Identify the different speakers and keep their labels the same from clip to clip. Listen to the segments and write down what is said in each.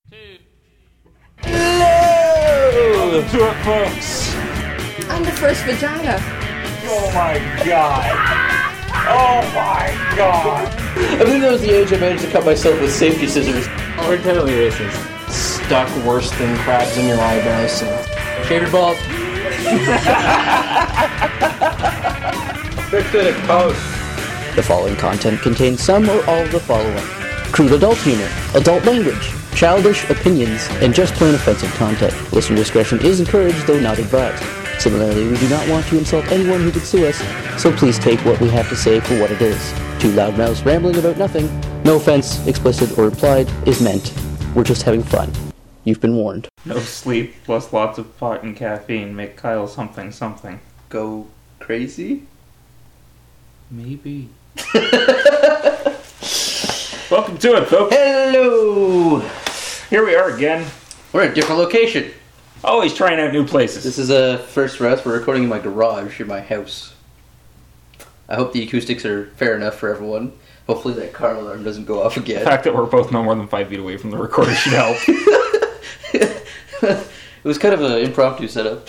Speaker 1: Hello! Welcome to it, folks.
Speaker 2: I'm the first vagina.
Speaker 1: Oh my god. Oh my god.
Speaker 3: I think that was the age I managed to cut myself with safety scissors.
Speaker 1: We're totally racist.
Speaker 3: Stuck worse than crabs in your eyebrows. Shader balls.
Speaker 1: Fix it at post.
Speaker 3: The following content contains some or all of the following: crude adult humor, adult language, childish opinions, and just plain offensive content. Listener discretion is encouraged, though not advised. Similarly, we do not want to insult anyone who could sue us, so please take what we have to say for what it is. Two loudmouths rambling about nothing. No offense, explicit or implied, is meant. We're just having fun. You've been warned.
Speaker 1: No sleep plus lots of pot and caffeine make Kyle something something.
Speaker 3: Go crazy?
Speaker 1: Maybe. Welcome to it, folks.
Speaker 3: Hello!
Speaker 1: Here we are again.
Speaker 3: We're at a different location.
Speaker 1: Always trying out new places.
Speaker 3: This is a first for us. We're recording in my garage in my house. I hope the acoustics are fair enough for everyone. Hopefully that car alarm doesn't go off again.
Speaker 1: The fact that we're both no more than 5 feet away from the recorder should help.
Speaker 3: It was kind of an impromptu setup.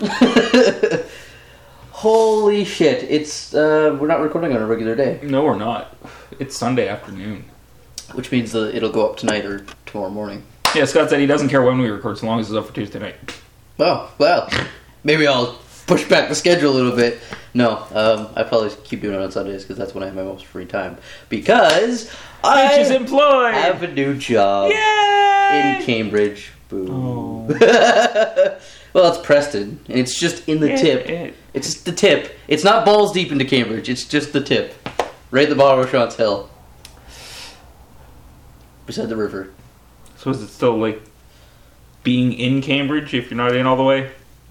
Speaker 3: Holy shit! It's we're not recording on a regular day,
Speaker 1: No, we're not. It's Sunday afternoon.
Speaker 3: which means that it'll go up tonight or tomorrow morning.
Speaker 1: Yeah, Scott said he doesn't care when we record, so long as it's up for Tuesday night.
Speaker 3: Oh well, maybe I'll push back the schedule a little bit. No, I probably keep doing it on Sundays because that's when I have my most free time. Because
Speaker 1: Mitch is employed!
Speaker 3: have a new job
Speaker 1: Yay!
Speaker 3: in Cambridge. Boom.
Speaker 1: Oh.
Speaker 3: Well, it's Preston, and it's just in the tip. It's just the tip. It's not balls deep into Cambridge. It's just the tip, right at the bottom of Shot's Hill, beside the river.
Speaker 1: So is it still like being in Cambridge if you're not in all the way?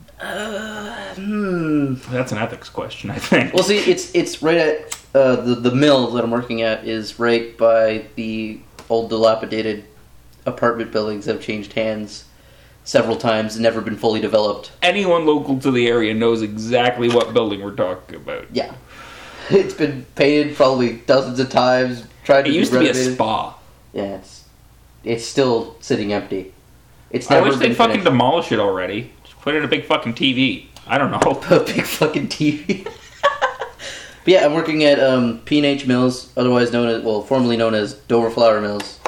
Speaker 1: That's an ethics question, I think.
Speaker 3: Well, see, it's right at the mill that I'm working at is right by the old dilapidated apartment buildings that have changed hands several times and never been fully developed.
Speaker 1: Anyone local to the area knows exactly what building we're talking about.
Speaker 3: Yeah, it's been painted probably dozens of times. Tried
Speaker 1: It
Speaker 3: to
Speaker 1: used
Speaker 3: be
Speaker 1: to be a
Speaker 3: renovated.
Speaker 1: spa.
Speaker 3: Yeah, it's still sitting empty. It's
Speaker 1: I
Speaker 3: never
Speaker 1: wish
Speaker 3: been
Speaker 1: they'd fucking
Speaker 3: finished.
Speaker 1: demolish it already. Just put in a big fucking TV. I don't know.
Speaker 3: A big fucking TV. But yeah, I'm working at P&H Mills, otherwise known as, well, formerly known as Dover Flour Mills.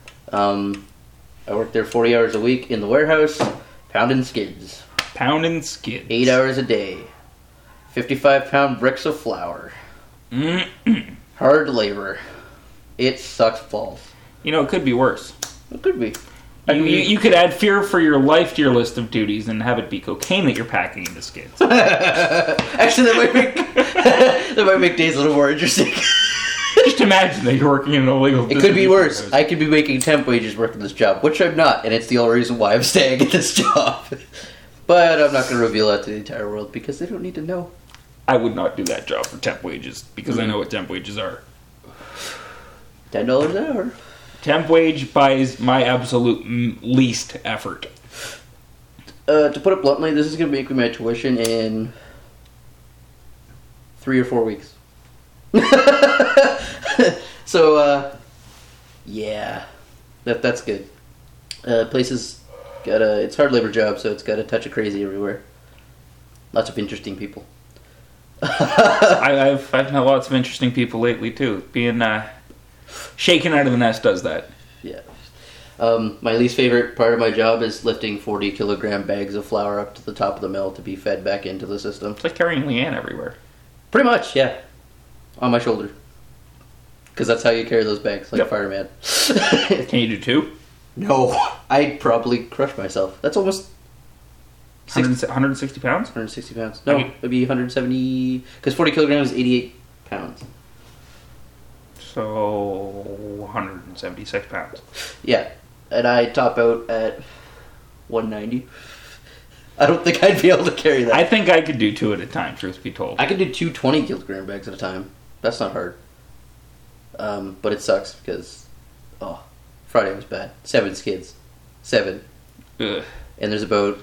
Speaker 3: I work there 40 hours a week in the warehouse, pounding skids.
Speaker 1: Pounding skids.
Speaker 3: 8 hours a day. 55-pound bricks of flour. Hard labor. It sucks balls.
Speaker 1: You know, it could be worse.
Speaker 3: It could be.
Speaker 1: You could add fear for your life to your list of duties and have it be cocaine that you're packing into skids.
Speaker 3: Actually, that might make days a little more interesting.
Speaker 1: Just imagine that you're working in an illegal
Speaker 3: It could be
Speaker 1: distribution
Speaker 3: worse.
Speaker 1: warehouse.
Speaker 3: I could be making temp wages working this job, which I'm not, and it's the only reason why I'm staying at this job. But I'm not going to reveal that to the entire world because they don't need to know.
Speaker 1: I would not do that job for temp wages because I know what temp wages are.
Speaker 3: $10 an hour.
Speaker 1: Temp wage buys my absolute least effort.
Speaker 3: To put it bluntly, this is going to make me my tuition in 3 or 4 weeks. So, yeah, that's good. Places got it's a hard labor job, so it's got a touch of crazy everywhere. Lots of interesting people.
Speaker 1: I've met lots of interesting people lately too. Being shaken out of the nest does that.
Speaker 3: Yeah. My least favorite part of my job is lifting 40-kilogram bags of flour up to the top of the mill to be fed back into the system.
Speaker 1: It's like carrying Leanne everywhere.
Speaker 3: Pretty much, yeah. On my shoulder. Because that's how you carry those bags, like
Speaker 1: Yep.
Speaker 3: a fireman.
Speaker 1: Can you do two?
Speaker 3: No, I'd probably crush myself. That's almost
Speaker 1: 160 pounds?
Speaker 3: 160 pounds. No,
Speaker 1: Okay.
Speaker 3: it'd be 170... Because 40 kilograms is 88 pounds.
Speaker 1: So 176 pounds.
Speaker 3: Yeah. And I top out at 190. I don't think I'd be able to carry that.
Speaker 1: I think I could do two at a time, truth be told.
Speaker 3: I could do 2 20-kilogram bags at a time. That's not hard. But it sucks because, Friday was bad. 7 skids. 7.
Speaker 1: Ugh.
Speaker 3: And there's about...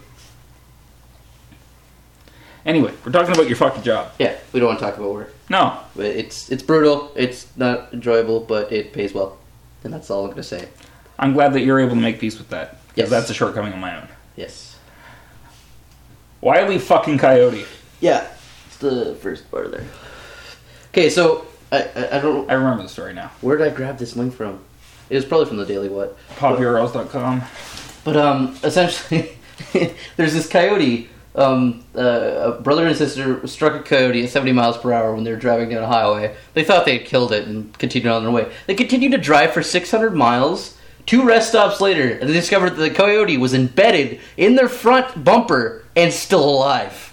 Speaker 1: Anyway, we're talking about your fucking job.
Speaker 3: Yeah, we don't want to talk about work.
Speaker 1: No.
Speaker 3: But it's brutal. It's not enjoyable, but it pays well. And that's all I'm going to say.
Speaker 1: I'm glad that you're able to make peace with that. Because that's a shortcoming of my own.
Speaker 3: Yes.
Speaker 1: Wile E. fucking Coyote.
Speaker 3: Yeah. It's the first part there. Okay, so I don't.
Speaker 1: I remember the story now.
Speaker 3: Where did I grab this link from? It was probably from the Daily What.
Speaker 1: PopURLs.com.
Speaker 3: But essentially, there's this coyote. A brother and sister struck a coyote at 70 miles per hour when they were driving down a highway. They thought they had killed it and continued on their way. They continued to drive for 600 miles. 2 rest stops later, and they discovered that the coyote was embedded in their front bumper and still alive.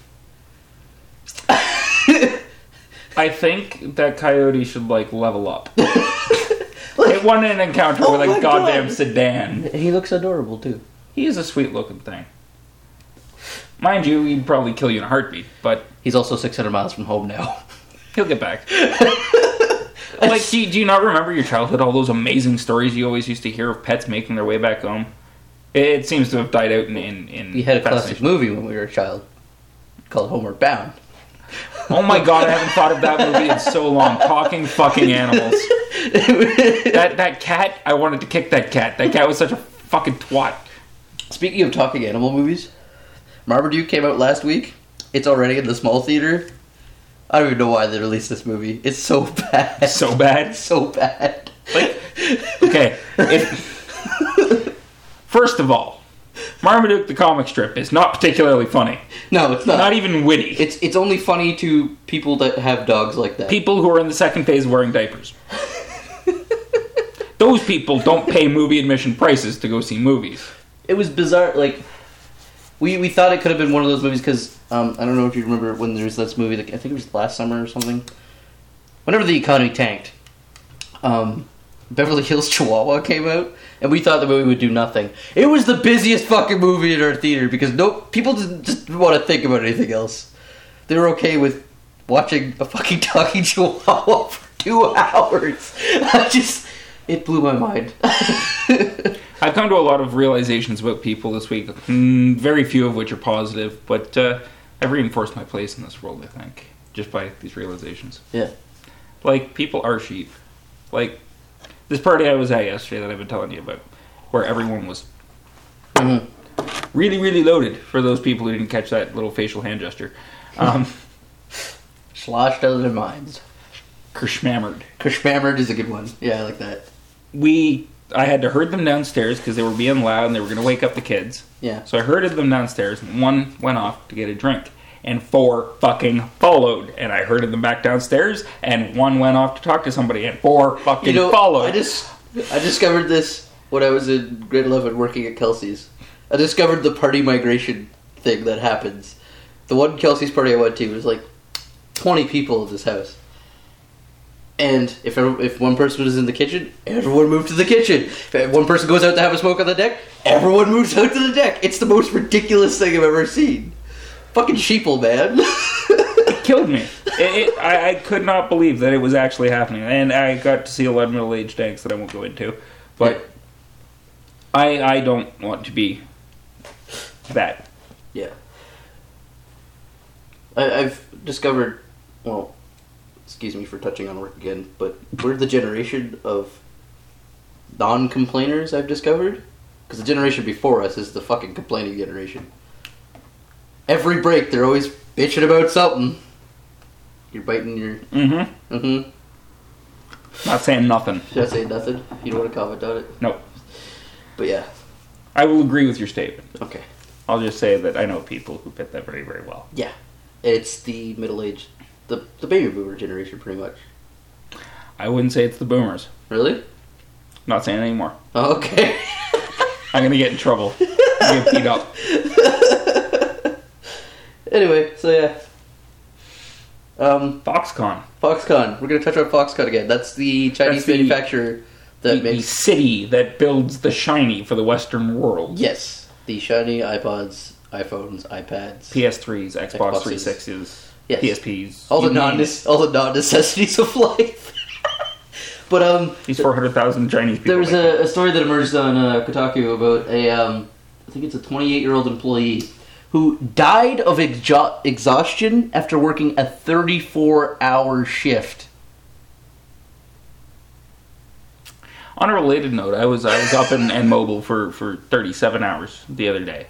Speaker 1: I think that coyote should, level up. It won an encounter with a goddamn sedan.
Speaker 3: And he looks adorable, too.
Speaker 1: He is a sweet-looking thing. Mind you, he'd probably kill you in a heartbeat, but...
Speaker 3: He's also 600 miles from home now.
Speaker 1: He'll get back. Do you not remember your childhood, all those amazing stories you always used to hear of pets making their way back home? It seems to have died out in
Speaker 3: We had a classic movie when we were a child called Homeward Bound.
Speaker 1: Oh my god, I haven't thought of that movie in so long. Talking fucking animals. That cat, I wanted to kick that cat. That cat was such a fucking twat.
Speaker 3: Speaking of talking animal movies, Marmaduke came out last week. It's already in the small theater. I don't even know why they released this movie. It's so bad.
Speaker 1: So bad?
Speaker 3: So bad.
Speaker 1: Okay. First of all, Marmaduke the comic strip is not particularly funny.
Speaker 3: No, it's not.
Speaker 1: Not even witty.
Speaker 3: It's only funny to people that have dogs like that.
Speaker 1: People who are in the second phase of wearing diapers. Those people don't pay movie admission prices to go see movies.
Speaker 3: It was bizarre. We thought it could have been one of those movies because I don't know if you remember when there was this movie. I think it was last summer or something. Whenever the economy tanked, Beverly Hills Chihuahua came out, and we thought the movie would do nothing. It was the busiest fucking movie in our theater because people just didn't want to think about anything else. They were okay with watching a fucking talking chihuahua for 2 hours. It blew my mind.
Speaker 1: I've come to a lot of realizations about people this week, very few of which are positive, but I've reinforced my place in this world, I think, just by these realizations.
Speaker 3: Yeah.
Speaker 1: People are sheep. This party I was at yesterday that I've been telling you about, where everyone was really, really loaded, for those people who didn't catch that little facial hand gesture.
Speaker 3: Sloshed out of their minds.
Speaker 1: Kershmammered.
Speaker 3: Kershmammered is a good one. Yeah, I like that.
Speaker 1: I had to herd them downstairs because they were being loud and they were going to wake up the kids.
Speaker 3: Yeah.
Speaker 1: So I herded them downstairs, and 1 went off to get a drink, and 4 fucking followed. And I herded them back downstairs, and 1 went off to talk to somebody, and 4 fucking followed.
Speaker 3: I discovered this when I was in grade 11 working at Kelsey's. I discovered the party migration thing that happens. The one Kelsey's party I went to was 20 people at this house. And if one person was in the kitchen, everyone moved to the kitchen. If one person goes out to have a smoke on the deck, everyone moves out to the deck. It's the most ridiculous thing I've ever seen. Fucking sheeple, man.
Speaker 1: It killed me. I could not believe that it was actually happening. And I got to see a lot of middle-aged danks that I won't go into. But I don't want to be that.
Speaker 3: Yeah. I've discovered, excuse me for touching on work again, but we're the generation of non-complainers, I've discovered. Because the generation before us is the fucking complaining generation. Every break, they're always bitching about something. You're biting your...
Speaker 1: Not saying nothing.
Speaker 3: Should I say nothing? You don't want to comment on it?
Speaker 1: Nope.
Speaker 3: But yeah.
Speaker 1: I will agree with your statement.
Speaker 3: Okay.
Speaker 1: I'll just say that I know people who fit that very, very well.
Speaker 3: Yeah. It's the middle-aged... The baby boomer generation, pretty much.
Speaker 1: I wouldn't say it's the boomers.
Speaker 3: Really?
Speaker 1: Not saying it anymore.
Speaker 3: Oh, okay.
Speaker 1: I'm going to get in trouble. Get beat up.
Speaker 3: Anyway, so yeah.
Speaker 1: Foxconn.
Speaker 3: Foxconn. We're going to touch on Foxconn again. That's the Chinese manufacturer that makes...
Speaker 1: The city that builds the shiny for the Western world.
Speaker 3: Yes. The shiny iPods, iPhones, iPads.
Speaker 1: PS3s, Xbox 360s,
Speaker 3: yes.
Speaker 1: PSPs.
Speaker 3: All the non-necessities of life. But,
Speaker 1: these 400,000 Chinese people.
Speaker 3: There was a story that emerged on Kotaku about I think it's a 28-year-old employee who died of exhaustion after working a 34-hour shift.
Speaker 1: On a related note, I was up and mobile for 37 hours the other day.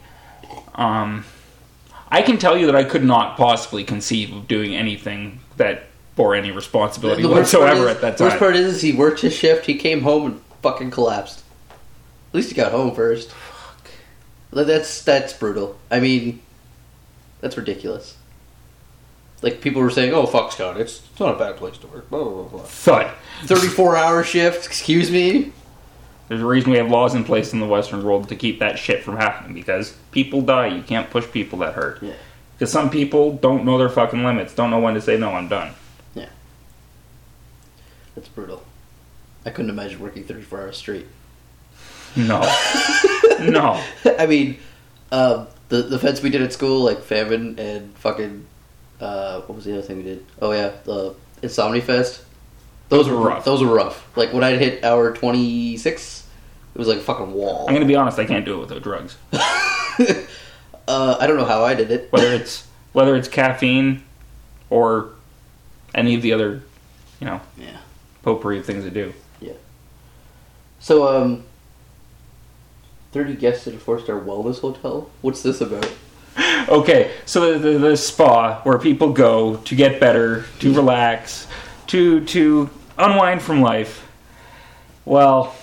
Speaker 1: I can tell you that I could not possibly conceive of doing anything that bore any responsibility whatsoever at that time.
Speaker 3: The worst part is he worked his shift, he came home and fucking collapsed. At least he got home first. Fuck. That's brutal. I mean, that's ridiculous. Like, people were saying, oh, Foxconn, it's not a bad place to work, blah, blah, blah.
Speaker 1: Thud.
Speaker 3: 34-hour shift, excuse me?
Speaker 1: There's a reason we have laws in place in the Western world to keep that shit from happening, because people die. You can't push people that hurt.
Speaker 3: Yeah.
Speaker 1: Because some people don't know their fucking limits, don't know when to say, no, I'm done.
Speaker 3: Yeah. That's brutal. I couldn't imagine working 34 hours straight.
Speaker 1: No. No.
Speaker 3: I mean, the events we did at school, like Famine and fucking, what was the other thing we did? Oh yeah, the Insomni Fest. Those were rough. Those were rough. Like, when I'd hit hour 26, it was like a fucking wall.
Speaker 1: I'm gonna be honest, I can't do it without drugs.
Speaker 3: I don't know how I did it.
Speaker 1: Whether it's caffeine or any of the other, potpourri of things to do.
Speaker 3: Yeah. So, 30 guests at a 4-star wellness hotel? What's this about?
Speaker 1: Okay, so the spa where people go to get better, to relax, to unwind from life. Well,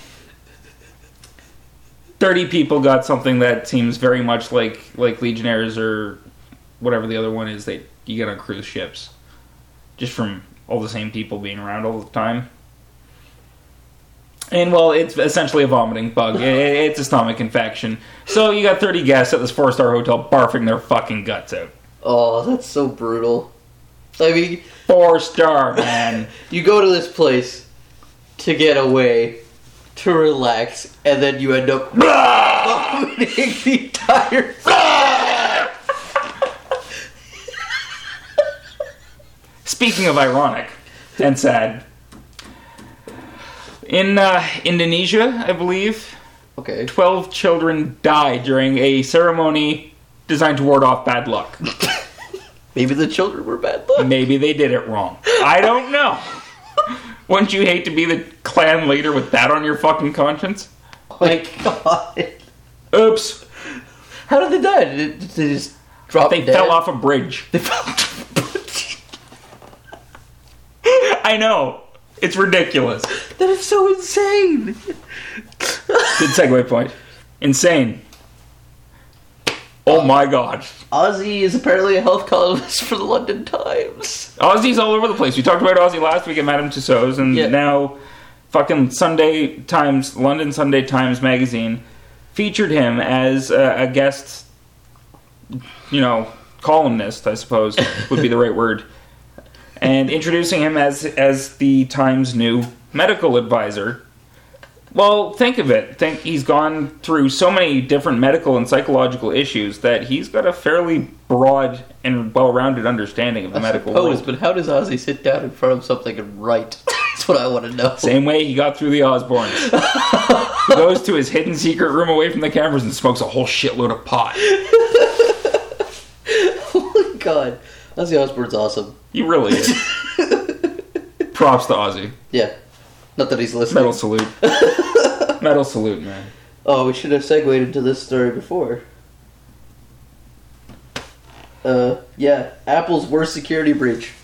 Speaker 1: 30 people got something that seems very much like Legionnaires or whatever the other one is that you get on cruise ships. Just from all the same people being around all the time. And, well, it's essentially a vomiting bug. It's a stomach infection. So you got 30 guests at this 4-star hotel barfing their fucking guts out.
Speaker 3: Oh, that's so brutal. I mean...
Speaker 1: 4-star, man.
Speaker 3: You go to this place to get away, to relax, and then you end up vomiting the entire...
Speaker 1: Speaking of ironic and sad... In Indonesia, I believe, 12 children died during a ceremony designed to ward off bad luck.
Speaker 3: Maybe the children were bad luck.
Speaker 1: Maybe they did it wrong. I don't know. Wouldn't you hate to be the clan leader with that on your fucking conscience?
Speaker 3: Oh my god.
Speaker 1: Oops.
Speaker 3: How did they die? Did they just drop
Speaker 1: dead? They fell off a bridge. They fell off a bridge. I know. It's ridiculous.
Speaker 3: That is so insane.
Speaker 1: Good segue point. Insane. Oh my god.
Speaker 3: Ozzy is apparently a health columnist for the London Times.
Speaker 1: Ozzy's all over the place. We talked about Ozzy last week at Madame Tussauds, and now fucking London Sunday Times magazine featured him as a guest, columnist, I suppose would be the right word. And introducing him as the Times' new medical advisor. Well, think of it. He's gone through so many different medical and psychological issues that he's got a fairly broad and well-rounded understanding of the medical world.
Speaker 3: But how does Ozzy sit down in front of something and write? That's what I want to know.
Speaker 1: Same way he got through the Osbournes. He goes to his hidden secret room away from the cameras and smokes a whole shitload of pot.
Speaker 3: Oh my god. Ozzy Osbourne's awesome.
Speaker 1: He really is. Props to Ozzy.
Speaker 3: Yeah. Not that he's listening.
Speaker 1: Metal salute. Metal salute, man.
Speaker 3: Oh, we should have segued into this story before. Apple's worst security breach.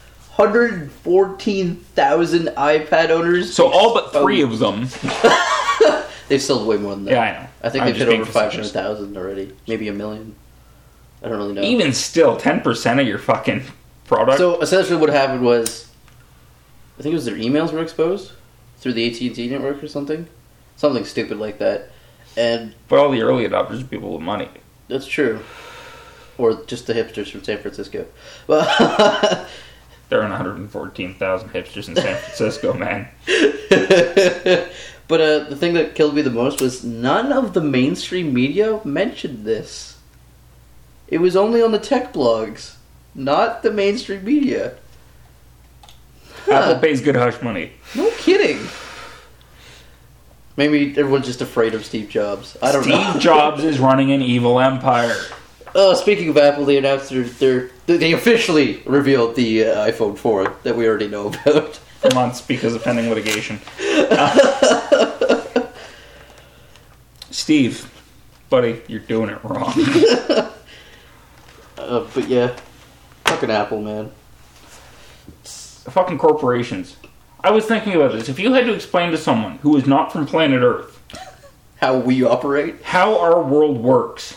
Speaker 3: 114,000 iPad owners.
Speaker 1: So all but 3 of them.
Speaker 3: They've sold way more than that.
Speaker 1: Yeah, I know.
Speaker 3: I think they've hit over 500,000 already. Maybe 1 million. I don't really know.
Speaker 1: Even still, 10% of your fucking product.
Speaker 3: So essentially what happened was, I think it was their emails were exposed through the AT&T network or something. Something stupid like that.
Speaker 1: But all the early adopters are people with money.
Speaker 3: That's true. Or just the hipsters from San Francisco.
Speaker 1: There are 114,000 hipsters in San Francisco, man.
Speaker 3: But the thing that killed me the most was none of the mainstream media mentioned this. It was only on the tech blogs, not the mainstream media.
Speaker 1: Apple pays good hush money.
Speaker 3: No kidding. Maybe everyone's just afraid of Steve Jobs. I don't know.
Speaker 1: Steve Jobs is running an evil empire.
Speaker 3: Speaking of Apple, they announced they officially revealed the iPhone 4 that we already know about.
Speaker 1: For months because of pending litigation. Steve, buddy, you're doing it wrong.
Speaker 3: But yeah, fucking Apple, man.
Speaker 1: Fucking corporations. I was thinking about this. If you had to explain to someone who is not from planet Earth
Speaker 3: How we operate?
Speaker 1: how our world works,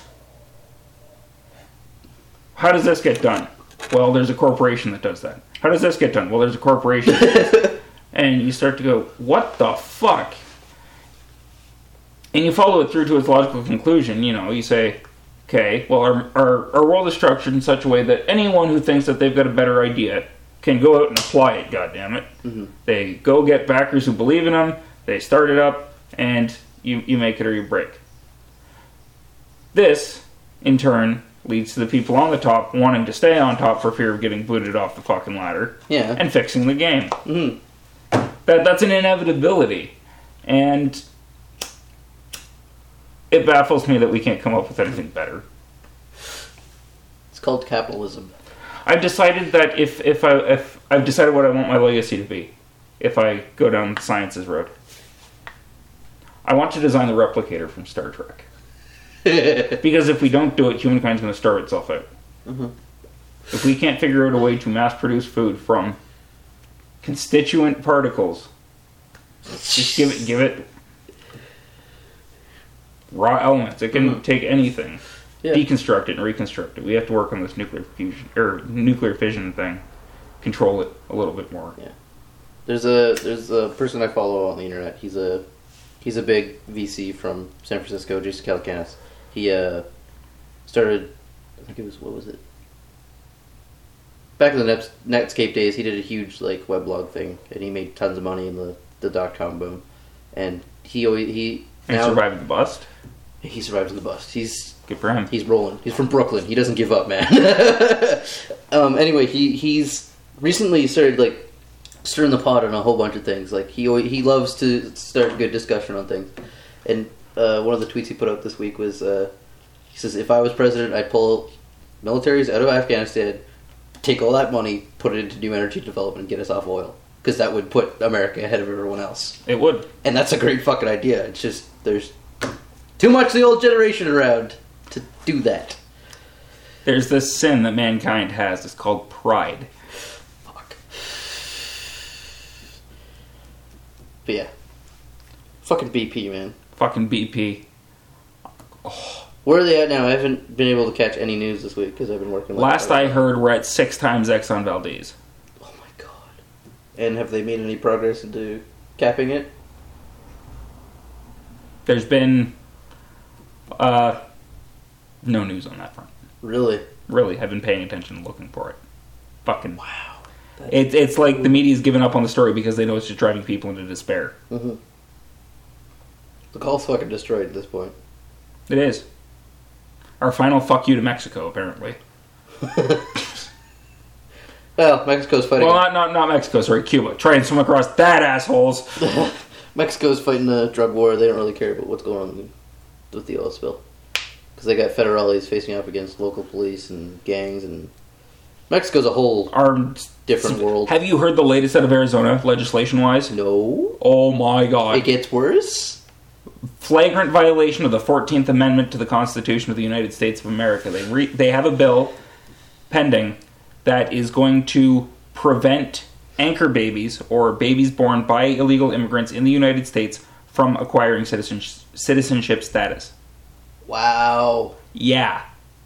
Speaker 1: how does this get done? Well, there's a corporation that does that. How does this get done? Well, there's a corporation that does that. And you start to go, what the fuck? And you follow it through to its logical conclusion. You know, you say, okay, well, our world is structured in such a way that anyone who thinks that they've got a better idea can go out and apply it, goddammit.
Speaker 3: Mm-hmm.
Speaker 1: They go get backers who believe in them, they start it up, and you make it or you break. This, in turn, leads to the people on the top wanting to stay on top for fear of getting booted off the fucking ladder.
Speaker 3: Yeah.
Speaker 1: And fixing the game.
Speaker 3: Mm-hmm.
Speaker 1: That's an inevitability. And it baffles me that we can't come up with anything better.
Speaker 3: It's called capitalism.
Speaker 1: I've decided that if I've decided what I want my legacy to be, if I go down the sciences road, I want to design the replicator from Star Trek. Because if we don't do it, humankind's going to starve itself out.
Speaker 3: Mm-hmm.
Speaker 1: If we can't figure out a way to mass produce food from constituent particles, just give it raw elements. It can take anything.
Speaker 3: Yeah.
Speaker 1: Deconstruct it and reconstruct it. We have to work on this nuclear fission thing. Control it a little bit more.
Speaker 3: Yeah. There's a person I follow on the internet. He's a big VC from San Francisco, Jason Calacanis. He started, I think it was, what was it? Back in the Netscape days, he did a huge like weblog thing, and he made tons of money in the .com boom. And he
Speaker 1: survived the bust.
Speaker 3: He survived the bust. He's
Speaker 1: good for him.
Speaker 3: He's rolling. He's from Brooklyn. He doesn't give up, man. Anyway, he's recently started like stirring the pot on a whole bunch of things. Like he loves to start good discussion on things. And one of the tweets he put out this week was he says, "If I was president, I'd pull militaries out of Afghanistan, take all that money, put it into new energy development, and get us off oil, because that would put America ahead of everyone else."
Speaker 1: It would.
Speaker 3: And that's a great fucking idea. It's just there's too much of the old generation around to do that.
Speaker 1: There's this sin that mankind has. It's called pride.
Speaker 3: Fuck. But yeah. Fucking BP, man.
Speaker 1: Fucking BP.
Speaker 3: Where are they at now? I haven't been able to catch any news this week because I've been working.
Speaker 1: Last I heard, we're at 6 times Exxon Valdez.
Speaker 3: Oh my god. And have they made any progress into capping it?
Speaker 1: There's been no news on that front.
Speaker 3: Really?
Speaker 1: Really, I've been paying attention and looking for it. Fucking
Speaker 3: wow.
Speaker 1: It's like the media's given up on the story because they know it's just driving people into despair.
Speaker 3: Mm-hmm. The call's fucking destroyed at this point.
Speaker 1: It is. Our final fuck you to Mexico, apparently.
Speaker 3: Well, Mexico's fighting.
Speaker 1: Well, not Mexico, sorry, Cuba. Try and swim across that, assholes.
Speaker 3: Mexico's fighting the drug war. They don't really care about what's going on with the oil spill. Because they got federales facing up against local police and gangs, and Mexico's a whole different world.
Speaker 1: Have you heard the latest out of Arizona, legislation-wise?
Speaker 3: No.
Speaker 1: Oh my god.
Speaker 3: It gets worse?
Speaker 1: Flagrant violation of the 14th Amendment to the Constitution of the United States of America. They have a bill pending that is going to prevent anchor babies, or babies born by illegal immigrants in the United States, from acquiring citizenship status.
Speaker 3: Wow.
Speaker 1: Yeah.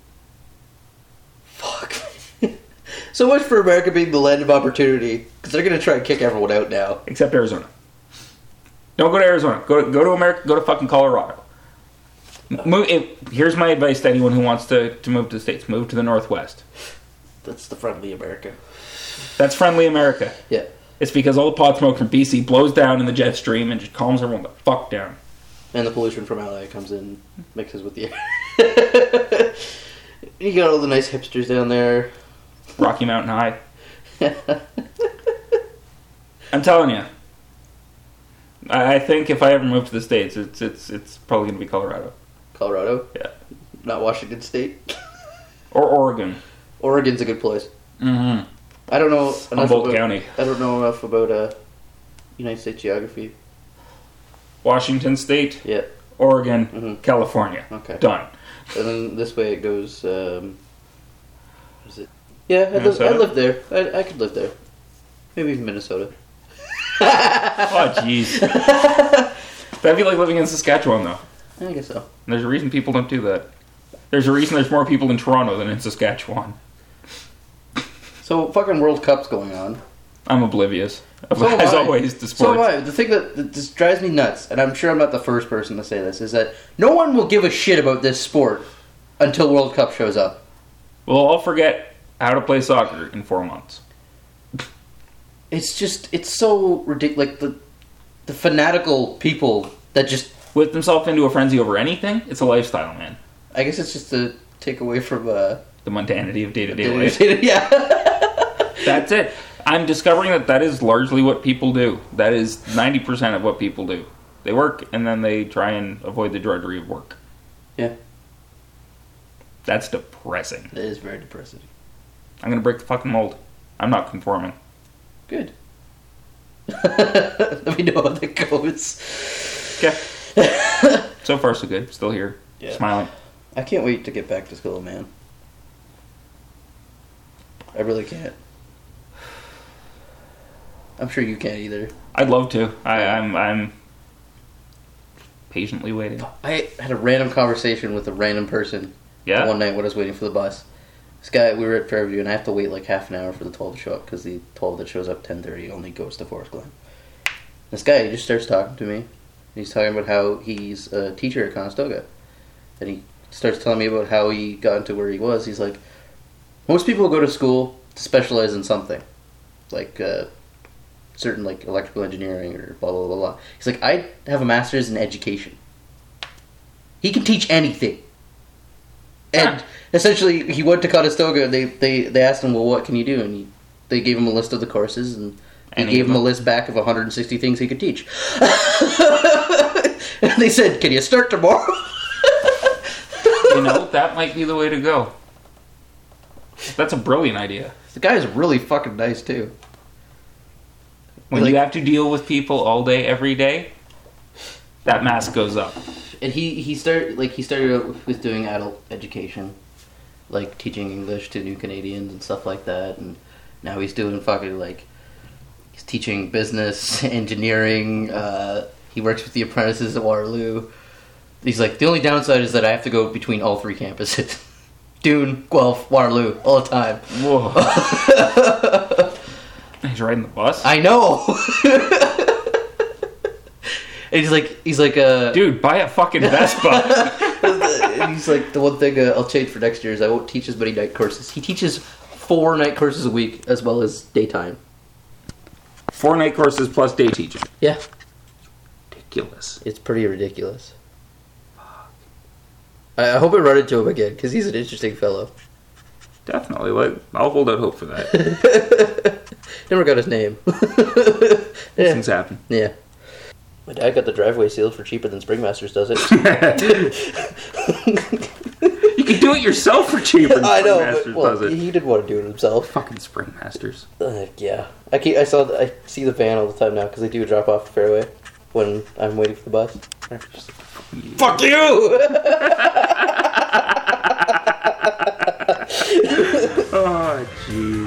Speaker 3: Fuck. So much for America being the land of opportunity, because they're going to try and kick everyone out now.
Speaker 1: Except Arizona. Don't go to Arizona. Go to America. Go to fucking Colorado. Here's my advice to anyone who wants to move to the States. Move to the Northwest.
Speaker 3: That's the friendly America.
Speaker 1: That's friendly America.
Speaker 3: Yeah.
Speaker 1: It's because all the pot smoke from BC blows down in the jet stream and just calms everyone the fuck down.
Speaker 3: And the pollution from LA comes in, mixes with the air. You got all the nice hipsters down there.
Speaker 1: Rocky Mountain High. I'm telling you. I think if I ever move to the States, it's probably going to be Colorado.
Speaker 3: Colorado?
Speaker 1: Yeah.
Speaker 3: Not Washington State?
Speaker 1: Or Oregon.
Speaker 3: Oregon's a good place.
Speaker 1: Mm-hmm.
Speaker 3: I don't know enough
Speaker 1: Humboldt County.
Speaker 3: I don't know enough about United States geography.
Speaker 1: Washington State.
Speaker 3: Yeah.
Speaker 1: Oregon, California.
Speaker 3: Okay.
Speaker 1: Done.
Speaker 3: And then this way it goes. Is it? Yeah, I
Speaker 1: Minnesota?
Speaker 3: live there. I could live there. Maybe even Minnesota.
Speaker 1: Oh, jeez. That'd be like living in Saskatchewan, though.
Speaker 3: I guess so.
Speaker 1: There's a reason people don't do that. There's a reason there's more people in Toronto than in Saskatchewan.
Speaker 3: So fucking World Cup's going on.
Speaker 1: I'm oblivious.
Speaker 3: So am
Speaker 1: As
Speaker 3: I.
Speaker 1: always, to
Speaker 3: So
Speaker 1: sports.
Speaker 3: am I. The thing that just drives me nuts, and I'm sure I'm not the first person to say this, is that no one will give a shit about this sport until World Cup shows up.
Speaker 1: We'll all forget how to play soccer in 4 months.
Speaker 3: It's so ridiculous. Like the fanatical people that just,
Speaker 1: Whip themselves into a frenzy over anything, it's a lifestyle, man.
Speaker 3: I guess it's just to take away from
Speaker 1: The mundanity of day-to-day life.
Speaker 3: yeah.
Speaker 1: That's it. I'm discovering that is largely what people do. That is 90% of what people do. They work, and then they try and avoid the drudgery of work.
Speaker 3: Yeah.
Speaker 1: That's depressing.
Speaker 3: That is very depressing.
Speaker 1: I'm going to break the fucking mold. I'm not conforming.
Speaker 3: Good. Let me know how that goes.
Speaker 1: Okay. So far, so good. Still here.
Speaker 3: Yeah.
Speaker 1: Smiling.
Speaker 3: I can't wait to get back to school, man. I really can't. I'm sure you can't either.
Speaker 1: I'd love to. I'm patiently waiting.
Speaker 3: I had a random conversation with a random person
Speaker 1: Yeah?
Speaker 3: one night when I was waiting for the bus. This guy, we were at Fairview, and I have to wait like half an hour for the 12 to show up because the 12 that shows up 10:30 only goes to Forest Glen. This guy, he just starts talking to me. He's talking about how he's a teacher at Conestoga. And he starts telling me about how he got into where he was. He's like, most people go to school to specialize in something. Like, certain, like, electrical engineering or blah, blah, blah, blah. He's like, I have a master's in education. He can teach anything. And essentially, he went to Conestoga, and they asked him, well, what can you do? And they gave him a list of the courses, and he gave him a list back of 160 things he could teach. And they said, can you start tomorrow?
Speaker 1: You know, that might be the way to go. That's a brilliant idea.
Speaker 3: The guy's really fucking nice, too.
Speaker 1: When
Speaker 3: Like-
Speaker 1: you have to deal with people all day, every day, that mask goes up.
Speaker 3: And he started out with doing adult education, like teaching English to new Canadians and stuff like that, and now he's doing fucking like he's teaching business, engineering. He works with the apprentices at Waterloo. He's like, the only downside is that I have to go between all three campuses, Doon, Guelph, Waterloo, all the time.
Speaker 1: Whoa. He's riding the bus?
Speaker 3: I know. And he's like,
Speaker 1: Dude, buy a fucking Vespa.
Speaker 3: and he's like, the one thing I'll change for next year is I won't teach as many night courses. He teaches 4 night courses a week as well as daytime.
Speaker 1: 4 night courses plus day teaching.
Speaker 3: Yeah,
Speaker 1: Ridiculous.
Speaker 3: it's pretty ridiculous. I hope I run into him again because he's an interesting fellow.
Speaker 1: Definitely. I'll hold out hope for that.
Speaker 3: Never got his name.
Speaker 1: These things happen.
Speaker 3: Yeah. My dad got the driveway sealed for cheaper than Springmasters does it.
Speaker 1: You can do it yourself for cheaper than
Speaker 3: I know,
Speaker 1: Springmasters
Speaker 3: but,
Speaker 1: does it.
Speaker 3: he didn't want to do it himself.
Speaker 1: Fucking Springmasters.
Speaker 3: Yeah, I see the van all the time now because they do a drop off at Fairway when I'm waiting for the bus. Fuck you!
Speaker 1: Oh, jeez.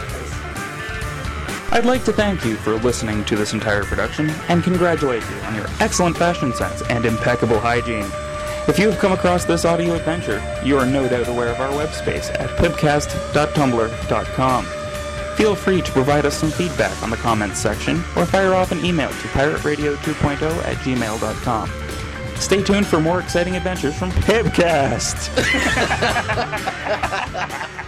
Speaker 1: I'd like to thank you for listening to this entire production and congratulate you on your excellent fashion sense and impeccable hygiene. If you have come across this audio adventure, you are no doubt aware of our web space at pibcast.tumblr.com. Feel free to provide us some feedback on the comments section or fire off an email to pirateradio2.0@gmail.com. Stay tuned for more exciting adventures from Pibcast!